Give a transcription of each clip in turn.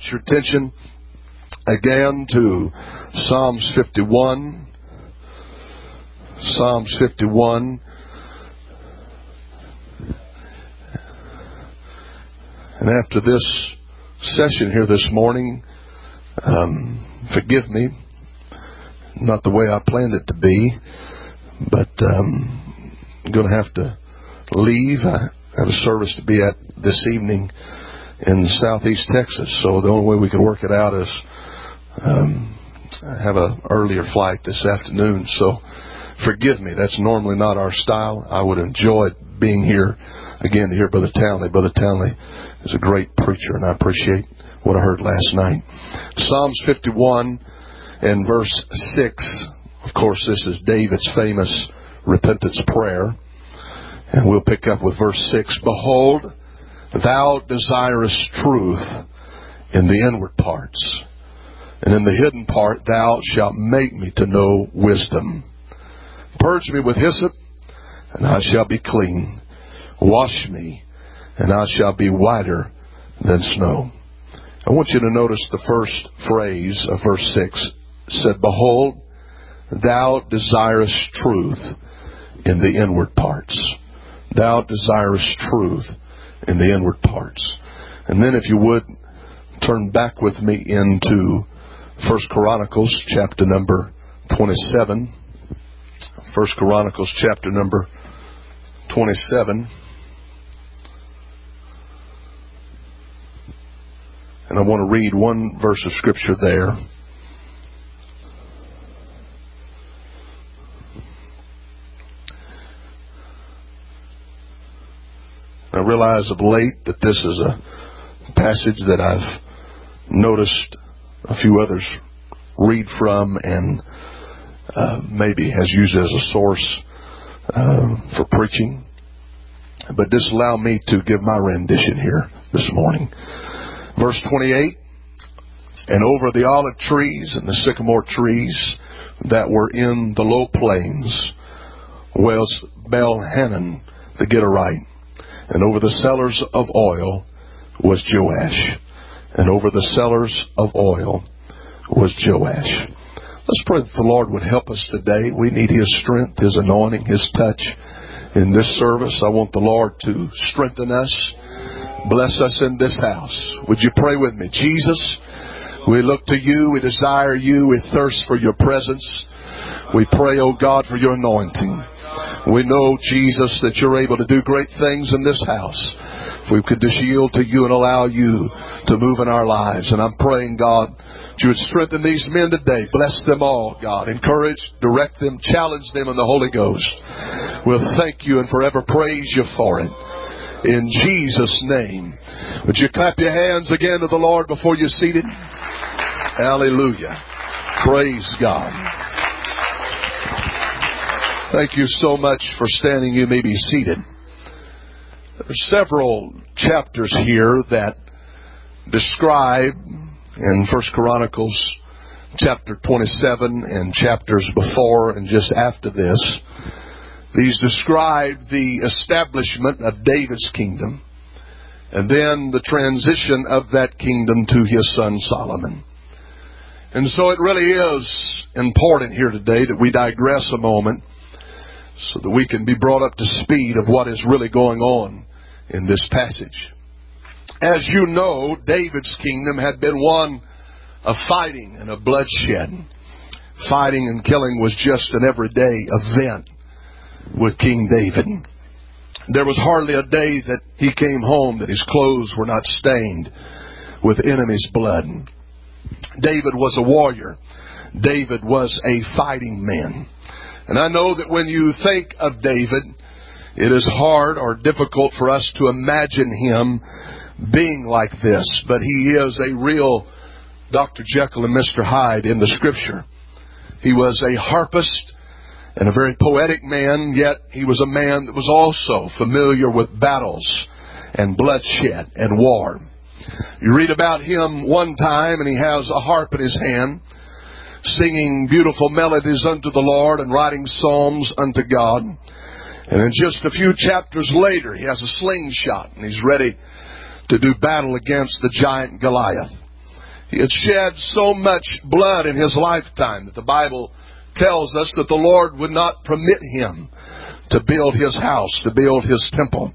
your attention again to Psalms 51. Psalms 51. And after this session here this morning, forgive me, not the way I planned it to be, but I'm going to have to leave. I have a service to be at this evening in Southeast Texas, so the only way we could work it out is have an earlier flight this afternoon. So forgive me, that's normally not our style. I would enjoy being here again to hear Brother Townley. Brother Townley is a great preacher, and I appreciate what I heard last night. Psalms 51 and verse 6. Of course, this is David's famous repentance prayer. And we'll pick up with verse 6. Behold, thou desirest truth in the inward parts, and in the hidden part thou shalt make me to know wisdom. Purge me with hyssop, and I shall be clean. Wash me, and I shall be whiter than snow. I want you to notice the first phrase of verse 6. It said, Behold, thou desirest truth in the inward parts. Thou desirest truth in the inward parts. And then if you would, turn back with me into 1 Chronicles chapter number 27. 1 Chronicles chapter number 27. And I want to read one verse of Scripture there. I realize of late that this is a passage that I've noticed a few others read from and maybe has used as a source for preaching. But just allow me to give my rendition here this morning. Verse 28, And over the olive trees and the sycamore trees that were in the low plains was Baal-Hanan the Gederite. And over the cellars of oil was Joash. And over the cellars of oil was Joash. Let's pray that the Lord would help us today. We need His strength, His anointing, His touch in this service. I want the Lord to strengthen us. Bless us in this house. Would you pray with me? Jesus, we look to You. We desire You. We thirst for Your presence. We pray, oh God, for Your anointing. We know, Jesus, that You're able to do great things in this house. If we could just yield to You and allow You to move in our lives. And I'm praying, God, that You would strengthen these men today. Bless them all, God. Encourage, direct them, challenge them in the Holy Ghost. We'll thank You and forever praise You for it. In Jesus' name. Would you clap your hands again to the Lord before you're seated? Hallelujah. Praise God. Thank you so much for standing. You may be seated. There are several chapters here that describe in 1 Chronicles chapter 27 and chapters before and just after this. These describe the establishment of David's kingdom and then the transition of that kingdom to his son Solomon. And so it really is important here today that we digress a moment so that we can be brought up to speed of what is really going on in this passage. As you know, David's kingdom had been one of fighting and of bloodshed. Fighting and killing was just an everyday event with King David. There was hardly a day that he came home that his clothes were not stained with enemy's blood. David was a warrior. David was a fighting man. And I know that when you think of David, it is hard or difficult for us to imagine him being like this. But he is a real Dr. Jekyll and Mr. Hyde in the Scripture. He was a harpist and a very poetic man, yet he was a man that was also familiar with battles and bloodshed and war. You read about him one time, and he has a harp in his hand, singing beautiful melodies unto the Lord and writing psalms unto God. And in just a few chapters later, he has a slingshot, and he's ready to do battle against the giant Goliath. He had shed so much blood in his lifetime that the Bible tells us that the Lord would not permit him to build his house, to build his temple.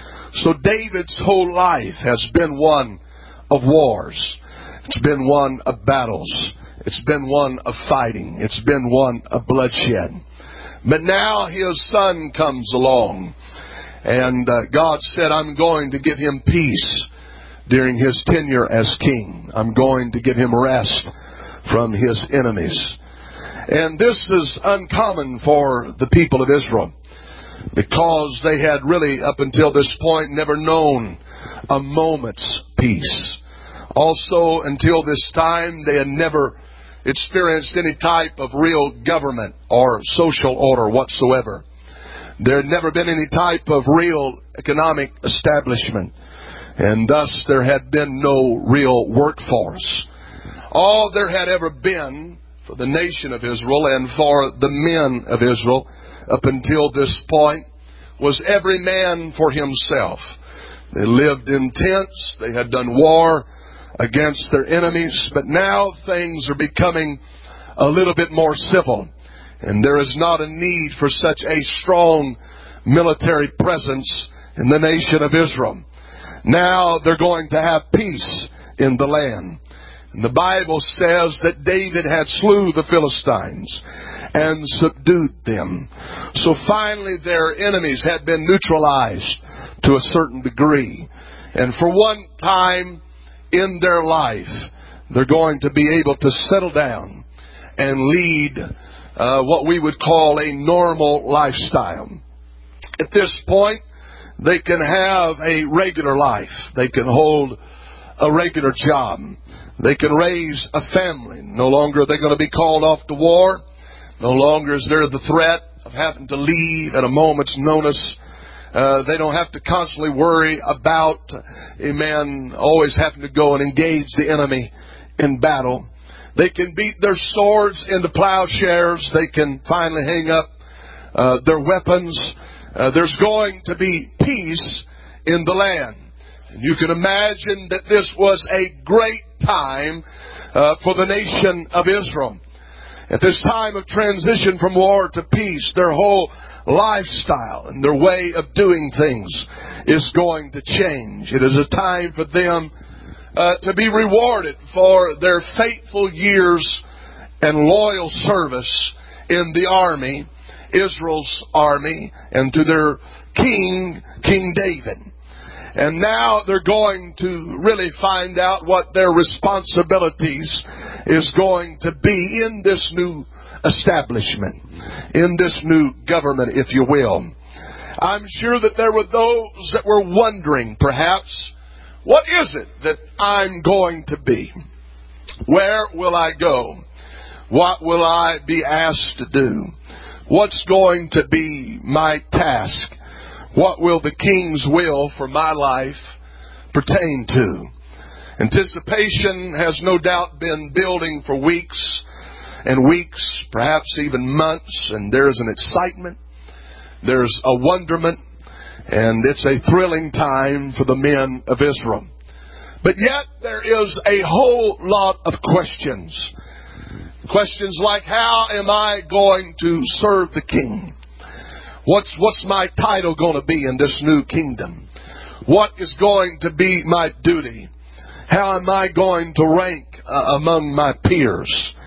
So David's whole life has been one of wars. It's been one of battles. It's been one of fighting. It's been one of bloodshed. But now his son comes along, and God said, I'm going to give him peace during his tenure as king. I'm going to give him rest from his enemies. And this is uncommon for the people of Israel, because they had really, up until this point, never known a moment's peace. Also, until this time, they had never experienced any type of real government or social order whatsoever. There had never been any type of real economic establishment, and thus there had been no real workforce. All there had ever been for the nation of Israel and for the men of Israel up until this point was every man for himself. They lived in tents. They had done war against their enemies. But now things are becoming a little bit more civil, and there is not a need for such a strong military presence in the nation of Israel. Now they're going to have peace in the land. And the Bible says that David had slew the Philistines and subdued them. So finally their enemies had been neutralized to a certain degree. And for one time in their life, they're going to be able to settle down and lead what we would call a normal lifestyle. At this point, they can have a regular life. They can hold a regular job. They can raise a family. No longer are they going to be called off to war. No longer is there the threat of having to leave at a moment's notice. They don't have to constantly worry about a man always having to go and engage the enemy in battle. They can beat their swords into plowshares. They can finally hang up their weapons. There's going to be peace in the land. And you can imagine that this was a great time for the nation of Israel. At this time of transition from war to peace, their whole lifestyle and their way of doing things is going to change. It is a time for them to be rewarded for their faithful years and loyal service in the army, Israel's army, and to their king, King David. And now they're going to really find out what their responsibilities is going to be in this new establishment, in this new government, if you will. I'm sure that there were those that were wondering, perhaps, what is it that I'm going to be? Where will I go? What will I be asked to do? What's going to be my task? What will the King's will for my life pertain to? Anticipation has no doubt been building for weeks and weeks, perhaps even months, and there's an excitement, there's a wonderment, and it's a thrilling time for the men of Israel. But yet there is a whole lot of questions. Questions like, how am I going to serve the King? What's my title going to be in this new kingdom? What is going to be my duty? How am I going to rank among my peers?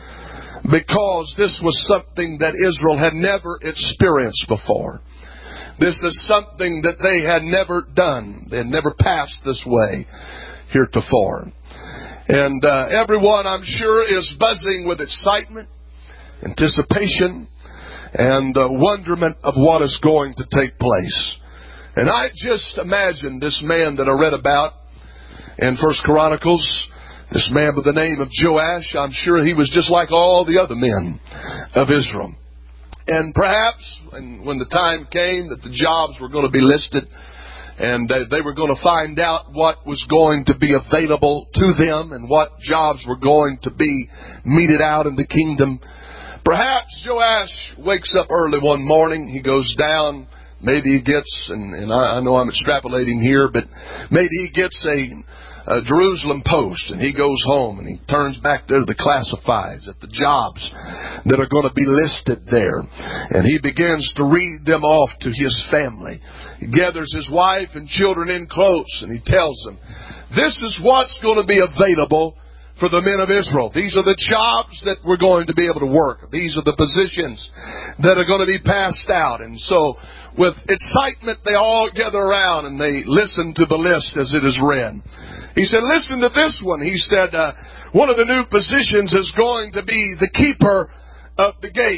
Because this was something that Israel had never experienced before. This is something that they had never done. They had never passed this way heretofore. And everyone, I'm sure, is buzzing with excitement, anticipation, and wonderment of what is going to take place. And I just imagine this man that I read about in 1 Chronicles, this man by the name of Joash. I'm sure he was just like all the other men of Israel. And perhaps when the time came that the jobs were going to be listed, and they were going to find out what was going to be available to them and what jobs were going to be meted out in the kingdom, perhaps Joash wakes up early one morning. He goes down. Maybe he gets, and I know I'm extrapolating here, but maybe he gets Jerusalem Post, and he goes home and he turns back there to the classifieds at the jobs that are going to be listed there. And he begins to read them off to his family. He gathers his wife and children in close, and he tells them, this is what's going to be available for the men of Israel. These are the jobs that we're going to be able to work. These are the positions that are going to be passed out. And so, with excitement, they all gather around and they listen to the list as it is read. He said, listen to this one. He said, one of the new positions is going to be the keeper of the gate.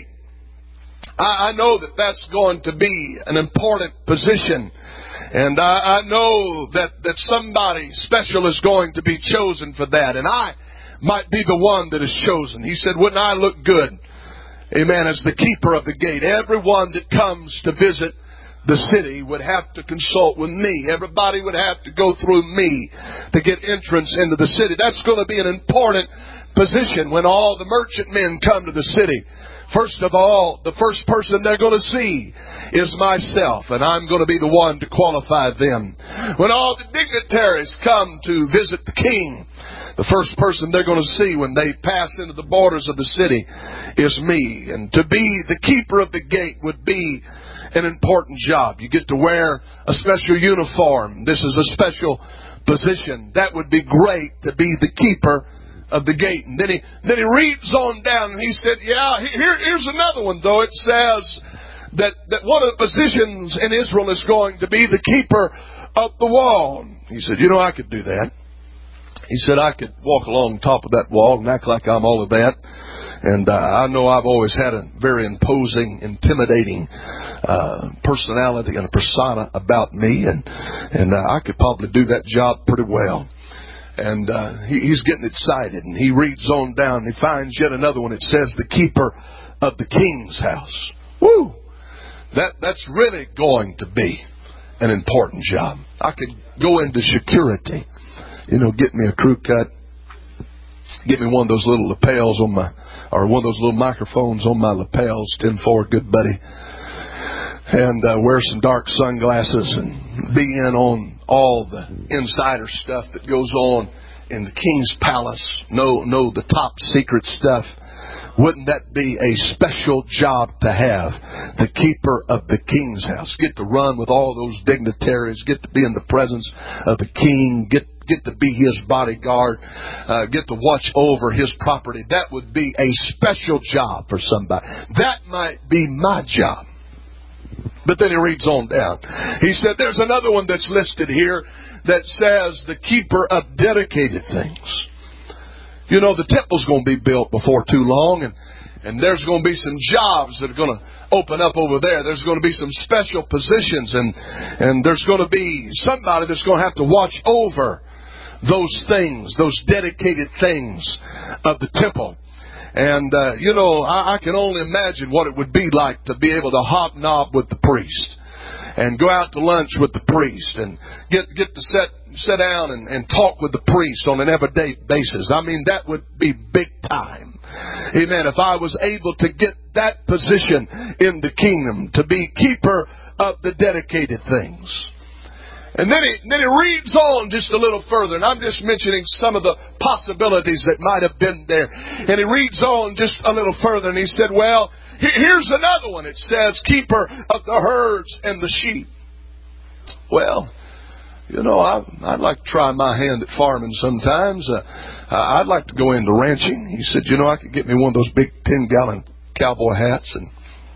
I know that that's going to be an important position. And I know that somebody special is going to be chosen for that. And I might be the one that is chosen. He said, wouldn't I look good? Amen. As the keeper of the gate. Everyone that comes to visit the city would have to consult with me. Everybody would have to go through me to get entrance into the city. That's going to be an important position when all the merchant men come to the city. First of all, the first person they're going to see is myself, and I'm going to be the one to qualify them. When all the dignitaries come to visit the king, the first person they're going to see when they pass into the borders of the city is me. And to be the keeper of the gate would be an important job. You get to wear a special uniform. This is a special position. That would be great, to be the keeper of the gate. And then he reads on down and he said, here's another one though. It says that one of the positions in Israel is going to be the keeper of the wall. He said, I could do that. He said, I could walk along top of that wall and act like I'm all of that. And I know I've always had a very imposing, intimidating personality and a persona about me. And I could probably do that job pretty well. And he's getting excited, and he reads on down, and he finds yet another one. It says, the keeper of the king's house. Woo! That's really going to be an important job. I could go into security, get me a crew cut, get me one of those little lapels on my, or one of those little microphones on my lapels, 10-4, good buddy, and wear some dark sunglasses and be in on all the insider stuff that goes on in the king's palace. Know the top secret stuff. Wouldn't that be a special job to have? The keeper of the king's house. Get to run with all those dignitaries. Get to be in the presence of the king. Get to be his bodyguard. Get to watch over his property. That would be a special job for somebody. That might be my job. But then he reads on down. He said, there's another one that's listed here that says the keeper of dedicated things. The temple's going to be built before too long, and there's going to be some jobs that are going to open up over there. There's going to be some special positions, and there's going to be somebody that's going to have to watch over those things, those dedicated things of the temple. And, I can only imagine what it would be like to be able to hobnob with the priest and go out to lunch with the priest and get to sit down and talk with the priest on an everyday basis. I mean, that would be big time. Amen. If I was able to get that position in the kingdom, to be keeper of the dedicated things. And then he reads on just a little further, and I'm just mentioning some of the possibilities that might have been there. And he reads on just a little further, and he said, well, here's another one. It says, keeper of the herds and the sheep. Well, I'd like to try my hand at farming sometimes. I'd like to go into ranching. He said, I could get me one of those big 10-gallon cowboy hats and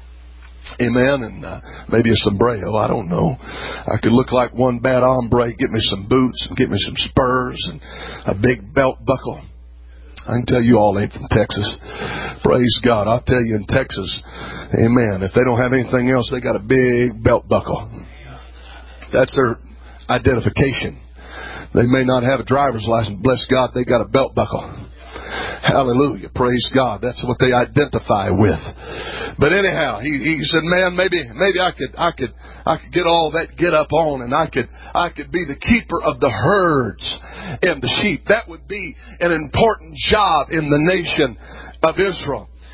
amen, and maybe a sombrero, I don't know. I could look like one bad hombre, get me some boots and get me some spurs and a big belt buckle. I can tell you all ain't from Texas. Praise God. I'll tell you in Texas, amen, if they don't have anything else, they got a big belt buckle. That's their identification. They may not have a driver's license. Bless God, they got a belt buckle. Hallelujah. Praise God. That's what they identify with. But anyhow, he said, man, maybe I could get all that get up on, and I could be the keeper of the herds and the sheep. That would be an important job in the nation of Israel.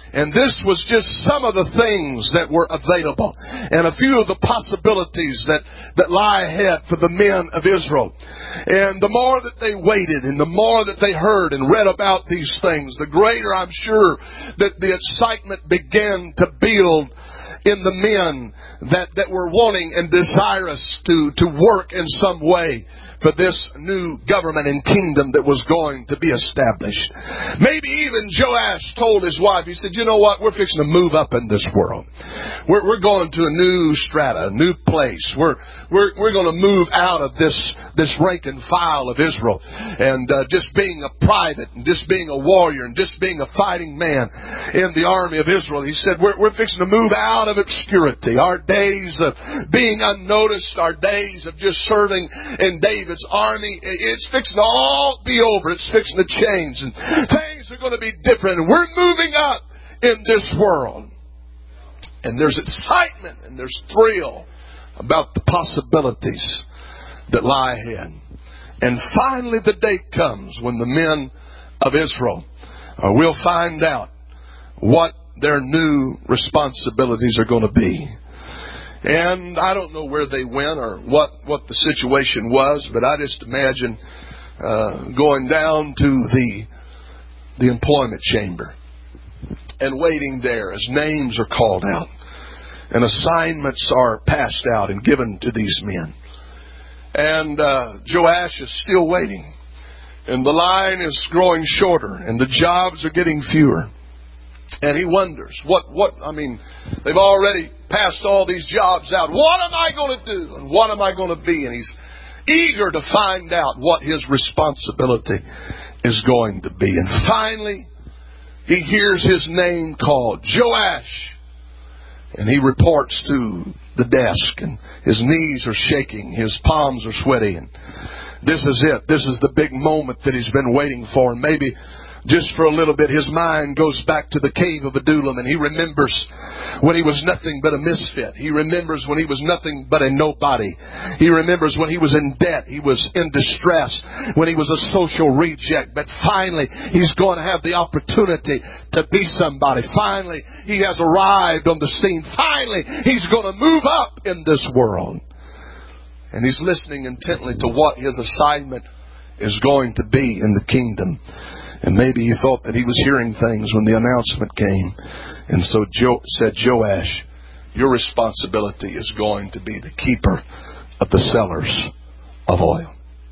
And this was just some of the things that were available and a few of the possibilities that lie ahead for the men of Israel. And the more that they waited and the more that they heard and read about these things, the greater I'm sure that the excitement began to build in the men that were wanting and desirous to work in some way for this new government and kingdom that was going to be established. Maybe even Joash told his wife, he said, you know what, we're fixing to move up in this world. We're going to a new strata, a new place. We're going to move out of this rank and file of Israel and just being a private and just being a warrior and just being a fighting man in the army of Israel. He said, we're fixing to move out of obscurity. Our days of being unnoticed, our days of just serving in David's army, it's fixing to all be over. It's fixing to change. And things are going to be different. And we're moving up in this world. And there's excitement and there's thrill about the possibilities that lie ahead. And finally the day comes when the men of Israel will find out what their new responsibilities are going to be. And I don't know where they went or what the situation was, but I just imagine going down to the employment chamber and waiting there as names are called out and assignments are passed out and given to these men. And Joash is still waiting. And the line is growing shorter and the jobs are getting fewer. And he wonders, they've already passed all these jobs out. What am I going to do? And what am I going to be? And he's eager to find out what his responsibility is going to be. And finally, he hears his name called, Joash. And he reports to the desk, and his knees are shaking, his palms are sweaty. And this is it. This is the big moment that he's been waiting for. And maybe just for a little bit, his mind goes back to the cave of Adullam, and he remembers when he was nothing but a misfit. He remembers when he was nothing but a nobody. He remembers when he was in debt. He was in distress, when he was a social reject. But finally, he's going to have the opportunity to be somebody. Finally, he has arrived on the scene. Finally, he's going to move up in this world. And he's listening intently to what his assignment is going to be in the kingdom. And maybe he thought that he was hearing things when the announcement came. And so said, Joash, your responsibility is going to be the keeper of the cellars of oil.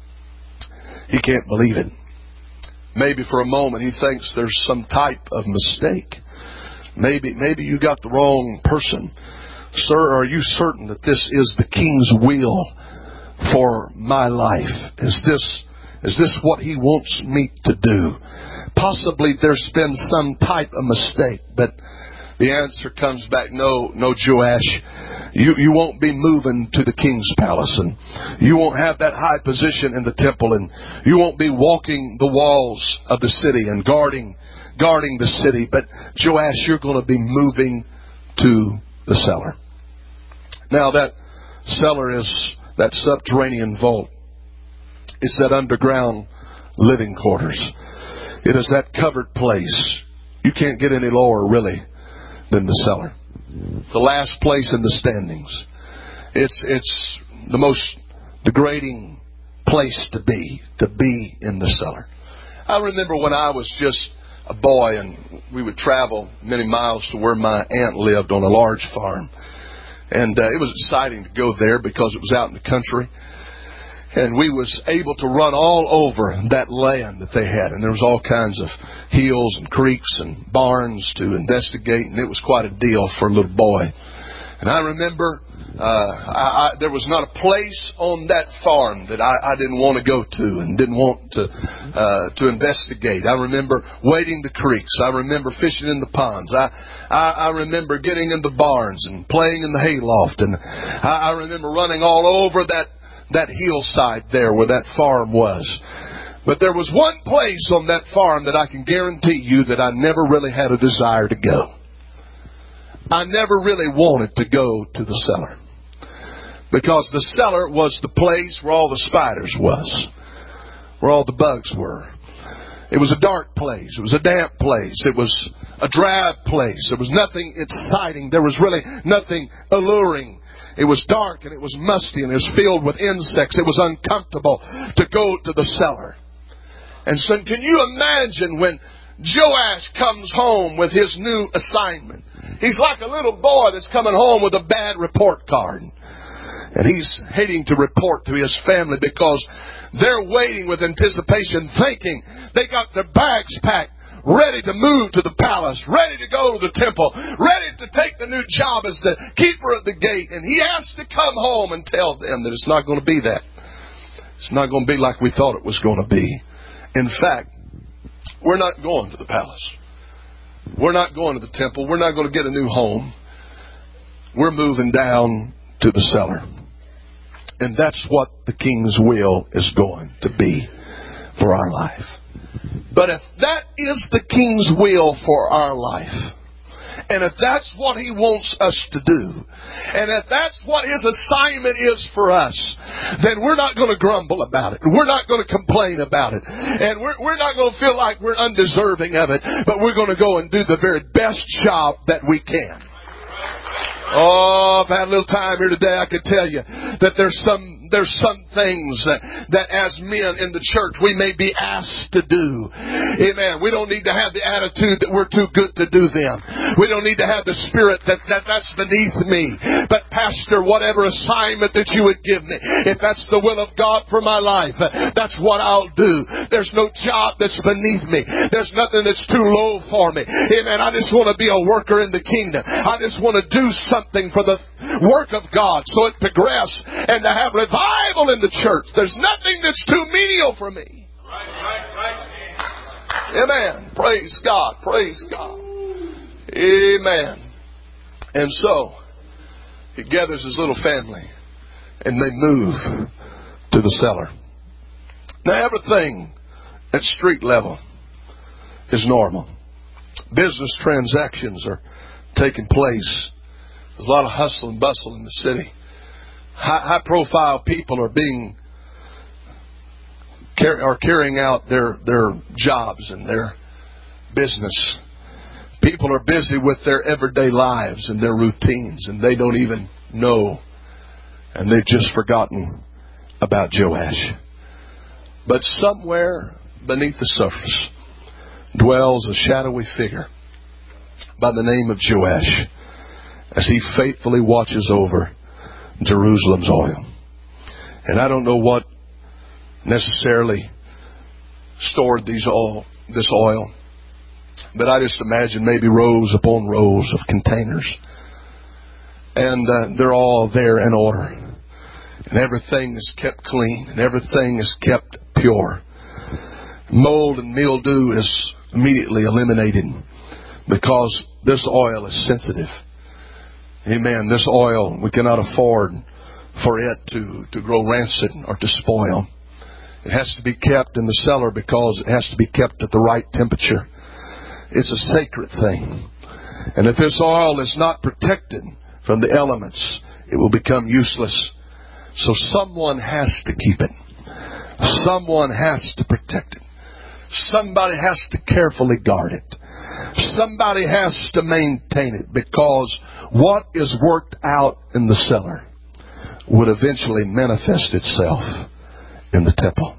He can't believe it. Maybe for a moment he thinks there's some type of mistake. Maybe you got the wrong person. Sir, are you certain that this is the King's will for my life? Is this what He wants me to do? Possibly there's been some type of mistake, but the answer comes back, no, Joash. You won't be moving to the king's palace, and you won't have that high position in the temple, and you won't be walking the walls of the city and guarding the city. But Joash, you're going to be moving to the cellar. Now that cellar is that subterranean vault. It's that underground living quarters. It is that covered place. You can't get any lower, really, than the cellar. It's the last place in the standings. It's the most degrading place to be in the cellar. I remember when I was just a boy and we would travel many miles to where my aunt lived on a large farm. And it was exciting to go there because it was out in the country. And we was able to run all over that land that they had. And there was all kinds of hills and creeks and barns to investigate. And it was quite a deal for a little boy. And I remember there was not a place on that farm that I didn't want to go to and didn't want to investigate. I remember wading the creeks. I remember fishing in the ponds. I remember getting in the barns and playing in the hayloft. And I remember running all over that hillside there where that farm was. But there was one place on that farm that I can guarantee you that I never really had a desire to go. I never really wanted to go to the cellar. Because the cellar was the place where all the spiders was. Where all the bugs were. It was a dark place. It was a damp place. It was a drab place. There was nothing exciting. There was really nothing alluring. It was dark and it was musty and it was filled with insects. It was uncomfortable to go to the cellar. And so can you imagine when Joash comes home with his new assignment? He's like a little boy that's coming home with a bad report card. And he's hating to report to his family because they're waiting with anticipation, thinking they got their bags packed, ready to move to the palace, ready to go to the temple, ready to take the new job as the keeper of the gate. And he has to come home and tell them that it's not going to be that. It's not going to be like we thought it was going to be. In fact, we're not going to the palace. We're not going to the temple. We're not going to get a new home. We're moving down to the cellar. And that's what the King's will is going to be for our life. But if that is the King's will for our life, and if that's what He wants us to do, and if that's what His assignment is for us, then we're not going to grumble about it. We're not going to complain about it. And we're not going to feel like we're undeserving of it, but we're going to go and do the very best job that we can. Oh, if I had a little time here today, I could tell you that there's some things that as men in the church we may be asked to do. Amen. We don't need to have the attitude that we're too good to do them. We don't need to have the spirit that's beneath me. But Pastor, whatever assignment that you would give me, if that's the will of God for my life, that's what I'll do. There's no job that's beneath me. There's nothing that's too low for me. Amen. I just want to be a worker in the kingdom. I just want to do something for the work of God so it progress and to have revival in the church. There's nothing that's too menial for me. Right. Amen. Praise God. Praise God. Amen. And so he gathers his little family and they move to the cellar. Now everything at street level is normal. Business transactions are taking place. There's a lot of hustle and bustle in the city. High profile people are carrying out their jobs and their business. People are busy with their everyday lives and their routines, and they don't even know. And they've just forgotten about Joash. But somewhere beneath the surface dwells a shadowy figure by the name of Joash, as he faithfully watches over Jerusalem's oil. And I don't know what necessarily stored this oil, but I just imagine maybe rows upon rows of containers. And they're all there in order. And everything is kept clean, and everything is kept pure. Mold and mildew is immediately eliminated because this oil is sensitive. Amen. This oil, we cannot afford for it to grow rancid or to spoil. It has to be kept in the cellar because it has to be kept at the right temperature. It's a sacred thing. And if this oil is not protected from the elements, it will become useless. So someone has to keep it. Someone has to protect it. Somebody has to carefully guard it. Somebody has to maintain it, because what is worked out in the cellar would eventually manifest itself in the temple.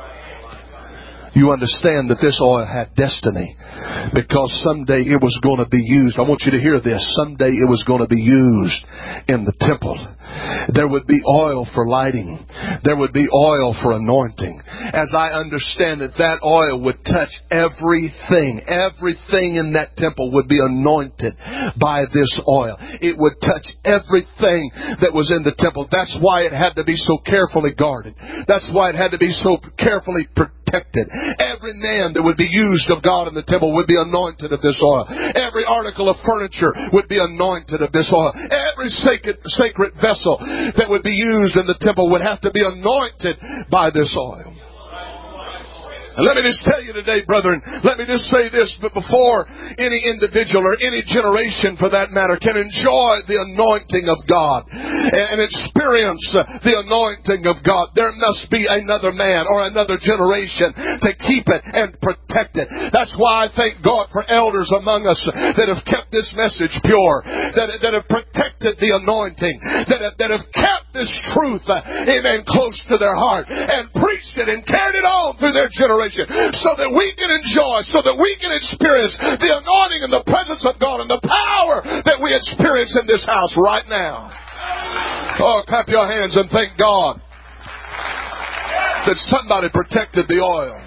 You understand that this oil had destiny, because someday it was going to be used. I want you to hear this. Someday it was going to be used in the temple. There would be oil for lighting. There would be oil for anointing. As I understand it, that oil would touch everything. Everything in that temple would be anointed by this oil. It would touch everything that was in the temple. That's why it had to be so carefully guarded. That's why it had to be so carefully protected. Every man that would be used of God in the temple would be anointed of this oil. Every article of furniture would be anointed of this oil. Every sacred vessel that would be used in the temple would have to be anointed by this oil. And let me just tell you today, brethren, let me just say this, but before any individual or any generation for that matter can enjoy the anointing of God and experience the anointing of God, there must be another man or another generation to keep it and protect it. That's why I thank God for elders among us that have kept this message pure, that have protected the anointing, that have kept this truth, amen, close to their heart and preached it and carried it on through their generation, so that we can enjoy, so that we can experience the anointing and the presence of God and the power that we experience in this house right now. Oh, clap your hands and thank God that somebody protected the oil.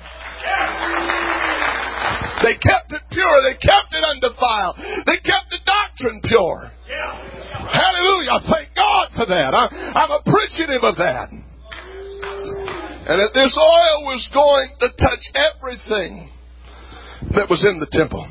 They kept it pure. They kept it undefiled. They kept the doctrine pure. Hallelujah. I thank God for that. I'm appreciative of that. And if this oil was going to touch everything that was in the temple,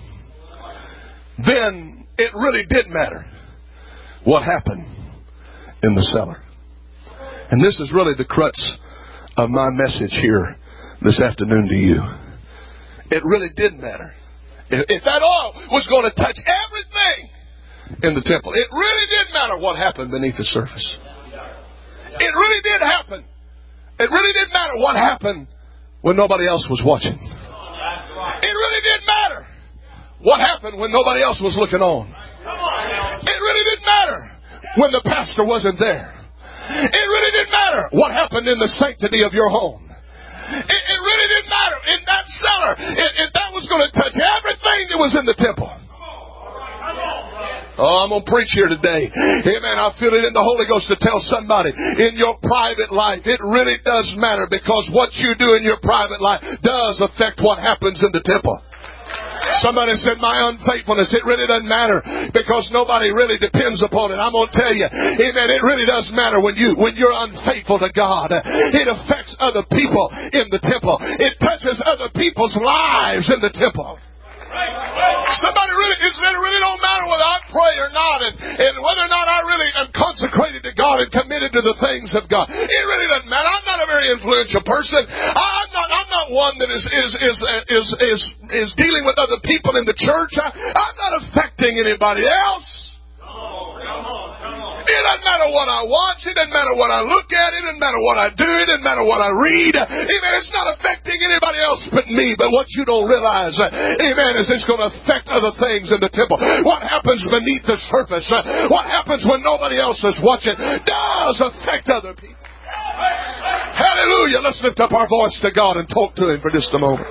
then it really did matter what happened in the cellar. And this is really the crux of my message here this afternoon to you. It really did matter. If that oil was going to touch everything in the temple, it really did matter what happened beneath the surface. It really did happen. It really didn't matter what happened when nobody else was watching. It really didn't matter what happened when nobody else was looking on. It really didn't matter when the pastor wasn't there. It really didn't matter what happened in the sanctity of your home. It really didn't matter in that cellar. If that was going to touch everything that was in the temple. Oh, I'm going to preach here today. Amen. I feel it in the Holy Ghost to tell somebody in your private life, it really does matter, because what you do in your private life does affect what happens in the temple. Somebody said, my unfaithfulness, it really doesn't matter because nobody really depends upon it. I'm going to tell you, amen, it really does matter when you're unfaithful to God. It affects other people in the temple. It touches other people's lives in the temple. Somebody really, it really don't matter whether I pray or not, and whether or not I really am consecrated to God and committed to the things of God. It really doesn't matter. I'm not a very influential person. I'm not one that is dealing with other people in the church. I'm not affecting anybody else. It doesn't matter what I watch. It doesn't matter what I look at. It doesn't matter what I do. It doesn't matter what I read. Amen. It's not affecting anybody else but me. But what you don't realize, amen, is it's going to affect other things in the temple. What happens beneath the surface, what happens when nobody else is watching, does affect other people. Hallelujah. Let's lift up our voice to God and talk to Him for just a moment.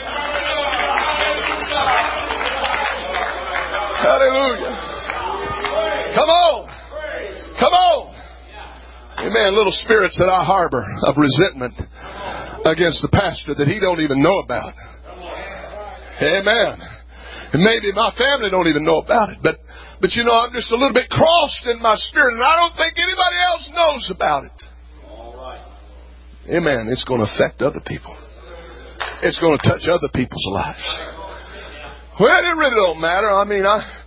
Hallelujah. Come on. Come on. Amen. Little spirits that I harbor of resentment against the pastor that he don't even know about. Amen. And maybe my family don't even know about it. But you know, I'm just a little bit crossed in my spirit, and I don't think anybody else knows about it. Amen. It's going to affect other people. It's going to touch other people's lives. Well, it really don't matter. I mean,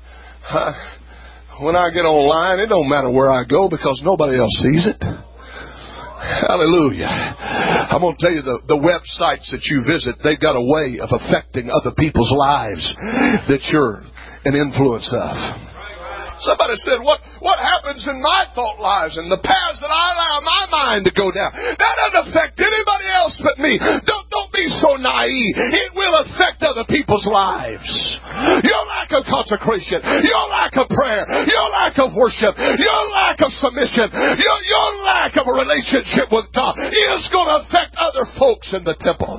when I get online, it don't matter where I go because nobody else sees it. Hallelujah. I'm going to tell you, the websites that you visit, they've got a way of affecting other people's lives that you're an influence of. Somebody said, what happens in my thought lives and the paths that I allow my mind to go down, that doesn't affect anybody else but me. Don't be so naive. It will affect other people's lives. Your lack of consecration, your lack of prayer, your lack of worship, your lack of submission, your lack of a relationship with God is going to affect other folks in the temple.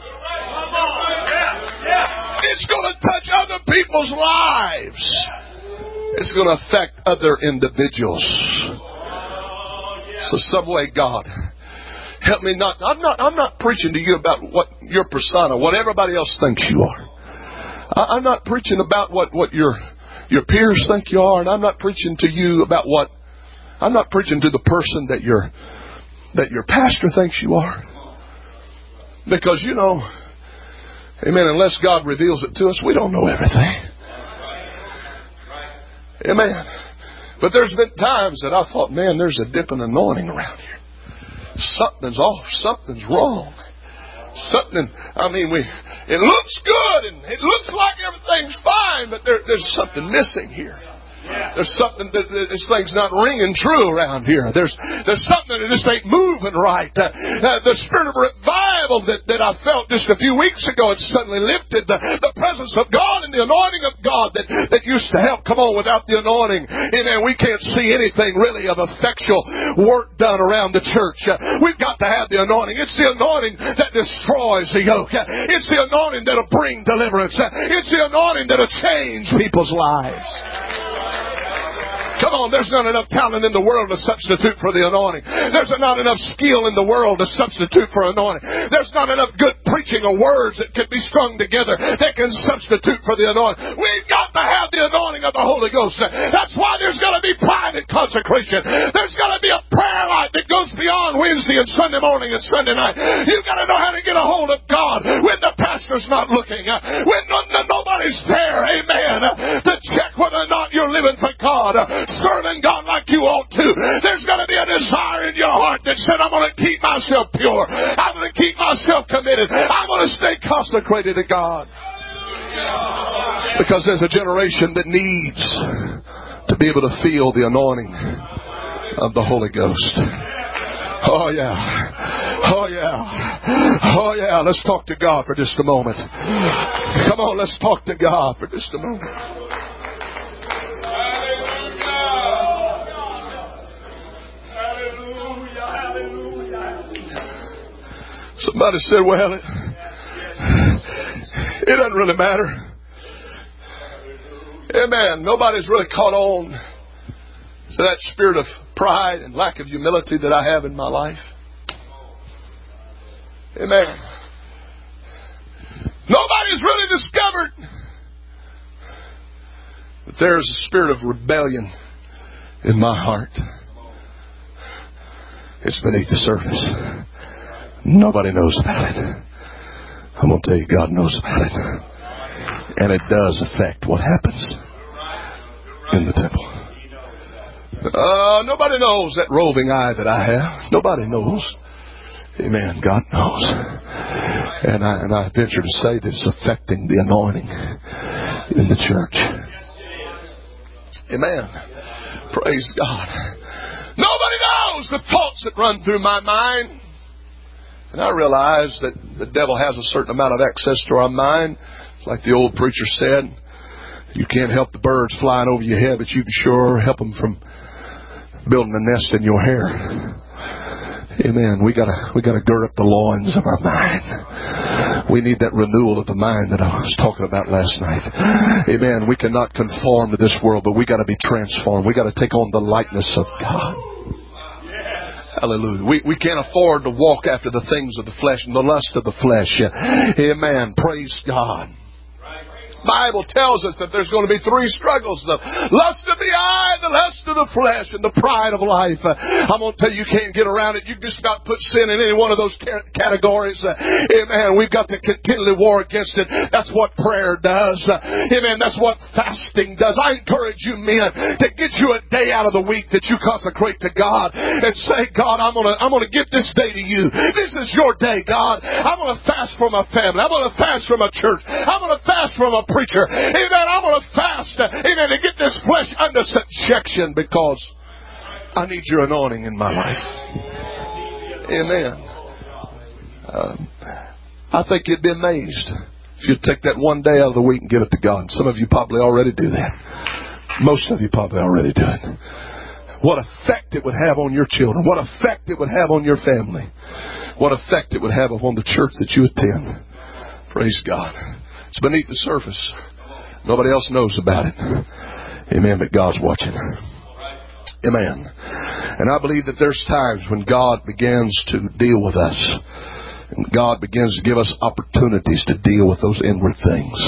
It's going to touch other people's lives. It's going to affect other individuals. So some way, God, help me not. I'm not preaching to you about what your persona, what everybody else thinks you are. I'm not preaching about what your peers think you are, and I'm not preaching to you about what. I'm not preaching to the person that your pastor thinks you are. Because you know, amen. Unless God reveals it to us, we don't know everything. Amen. But there's been times that I thought, man, there's a dip and anointing around here. Something's off. Something's wrong. Something, it looks good and it looks like everything's fine, but there's something missing here. There's something this thing's not ringing true around here. There's something that just ain't moving right. The spirit of revival that I felt just a few weeks ago, it suddenly lifted. The presence of God and the anointing of God that used to help. Come on, without the anointing, amen, we can't see anything really of effectual work done around the church. We've got to have the anointing. It's the anointing that destroys the yoke. It's the anointing that'll bring deliverance. It's the anointing that'll change people's lives. Come on, there's not enough talent in the world to substitute for the anointing. There's not enough skill in the world to substitute for anointing. There's not enough good preaching or words that can be strung together that can substitute for the anointing. We've got to have the anointing of the Holy Ghost. That's why there's got to be private consecration. There's got to be a prayer life that goes beyond Wednesday and Sunday morning and Sunday night. You've got to know how to get a hold of God when the pastor's not looking, when nobody's there, amen, to check whether or not you're living for God, serving God like you ought to. There's got to be a desire in your heart that said, I'm going to keep myself pure. I'm going to keep myself committed. I'm going to stay consecrated to God. Because there's a generation that needs to be able to feel the anointing of the Holy Ghost. Oh yeah. Oh yeah. Oh yeah. Let's talk to God for just a moment. Come on, let's talk to God for just a moment. Somebody said, well, it doesn't really matter. Amen. Nobody's really caught on to that spirit of pride and lack of humility that I have in my life. Amen. Nobody's really discovered that there's a spirit of rebellion in my heart. It's beneath the surface. Nobody knows about it. I'm going to tell you, God knows about it. And it does affect what happens in the temple. Nobody knows that roving eye that I have. Nobody knows. Amen. God knows. And I venture to say that it's affecting the anointing in the church. Amen. Praise God. Nobody knows the thoughts that run through my mind. And I realize that the devil has a certain amount of access to our mind. It's like the old preacher said, you can't help the birds flying over your head, but you can sure help them from building a nest in your hair. Amen. We gotta gird up the loins of our mind. We need that renewal of the mind that I was talking about last night. Amen. We cannot conform to this world, but we gotta be transformed. We gotta take on the likeness of God. Hallelujah. We can't afford to walk after the things of the flesh and the lust of the flesh. Amen. Praise God. The Bible tells us that there's going to be three struggles: the lust of the eye, the lust of the flesh, and the pride of life. I'm going to tell you, you can't get around it. You just about put sin in any one of those categories. Amen. We've got to continually war against it. That's what prayer does. Amen. That's what fasting does. I encourage you men to get you a day out of the week that you consecrate to God and say, God, I'm going to give this day to you. This is your day, God. I'm going to fast for my family. I'm going to fast for my church. I'm going to fast for my preacher. Amen. I'm going to fast. Amen. To get this flesh under subjection because I need your anointing in my life. Amen. I think you'd be amazed if you'd take that one day out of the week and give it to God. Some of you probably already do that. Most of you probably already do it. What effect it would have on your children. What effect it would have on your family. What effect it would have upon the church that you attend. Praise God. It's beneath the surface. Nobody else knows about it. Amen. But God's watching. Amen. And I believe that there's times when God begins to deal with us. And God begins to give us opportunities to deal with those inward things.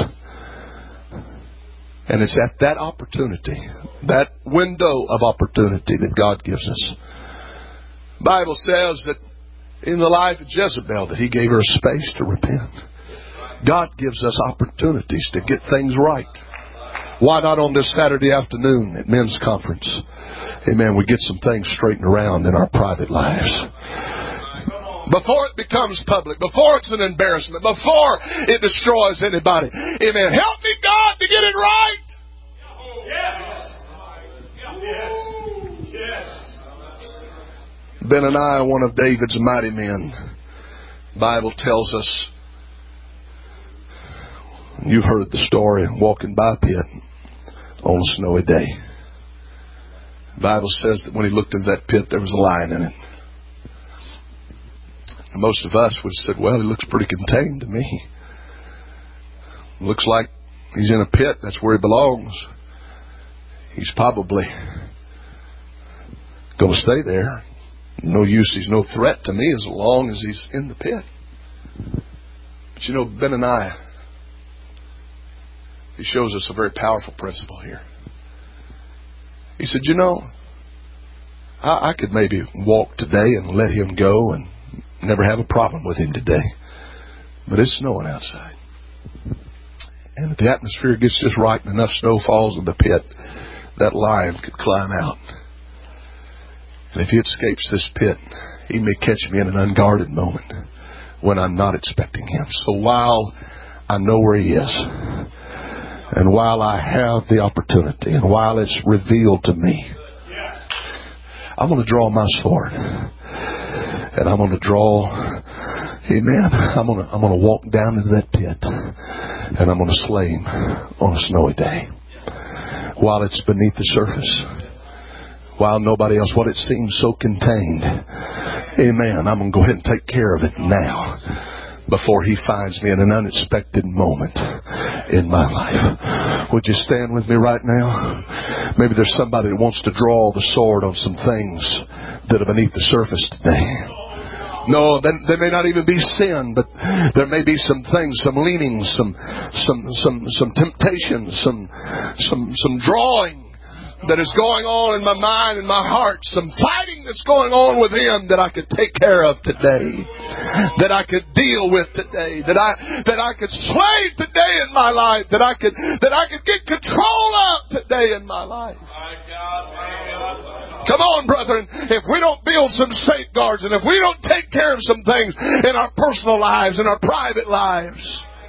And it's at that opportunity, that window of opportunity that God gives us. The Bible says that in the life of Jezebel that He gave her a space to repent. God gives us opportunities to get things right. Why not on this Saturday afternoon at men's conference? Amen. We get some things straightened around in our private lives. Before it becomes public. Before it's an embarrassment. Before it destroys anybody. Amen. Help me, God, to get it right. Yes. Yes. Yes. Benaniah, one of David's mighty men. The Bible tells us, you've heard the story, walking by a pit on a snowy day. The Bible says that when he looked into that pit, there was a lion in it. And most of us would have said, well, he looks pretty contained to me. Looks like he's in a pit. That's where he belongs. He's probably going to stay there. No use. He's no threat to me as long as he's in the pit. But you know, Benaniah, he shows us a very powerful principle here. He said, you know, I could maybe walk today and let him go and never have a problem with him today. But it's snowing outside. And if the atmosphere gets just right and enough snow falls in the pit, that lion could climb out. And if he escapes this pit, he may catch me in an unguarded moment when I'm not expecting him. So while I know where he is, and while I have the opportunity, and while it's revealed to me, I'm going to draw my sword. And I'm going to draw, amen, I'm going to walk down into that pit. And I'm going to slay him on a snowy day. While it's beneath the surface. While nobody else, what it seems so contained. Amen. I'm going to go ahead and take care of it now. Before he finds me in an unexpected moment in my life. Would you stand with me right now? Maybe there's somebody that wants to draw the sword on some things that are beneath the surface today. No, they may not even be sin, but there may be some things, some leanings, some temptations, some drawing that is going on in my mind and my heart, some fighting that's going on with him that I could take care of today, that I could deal with today, that I could slay today in my life, that I could get control of today in my life. Come on, brethren, if we don't build some safeguards and if we don't take care of some things in our personal lives, in our private lives,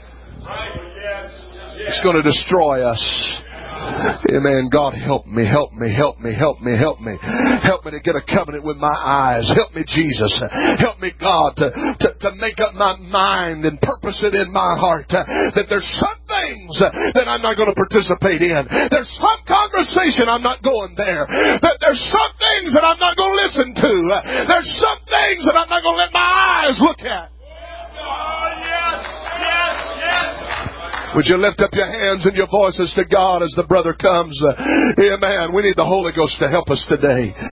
it's going to destroy us. Amen. God, help me, help me, help me, help me, help me. Help me to get a covenant with my eyes. Help me, Jesus. Help me, God, to make up my mind and purpose it in my heart that there's some things that I'm not going to participate in. There's some conversation I'm not going there. That there's some things that I'm not going to listen to. There's some things that I'm not going to let my eyes look at. Oh, yes, yes, yes. Would you lift up your hands and your voices to God as the brother comes? Amen. We need the Holy Ghost to help us today.